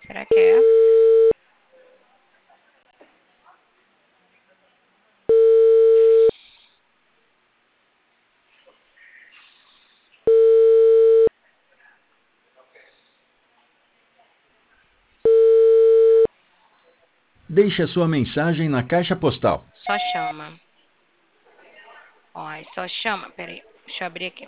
Será que é? Deixe a sua mensagem na caixa postal. Só chama. Ó, só chama. Peraí, deixa eu abrir aqui.